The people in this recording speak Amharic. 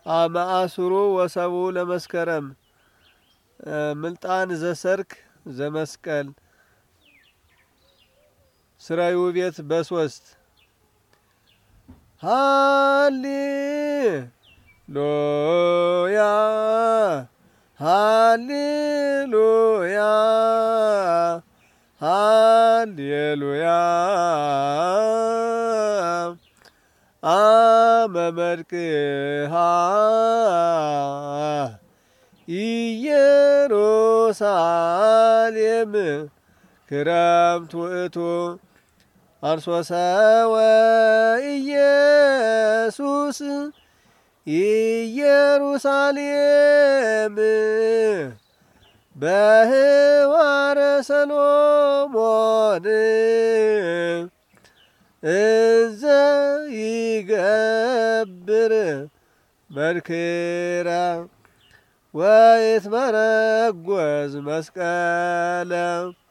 አመአስሩ ወሰቡ ለመስከረም ምልጣን ዘሰርክ ዘመስቀል ስራዩ ቤት በሶስት ሃሌሉያ ሃሌሉያ ሃሌሉያ አመመድቅሃ ኢየሩሳሌም ክረምት ውእቱ አንሶሰወ ኢየሱስ ኢየሩሳሌም በህዋረ ሰሎሞን እንዘ ይገብር መንክራ ወይትመረጐዝ መስቀለ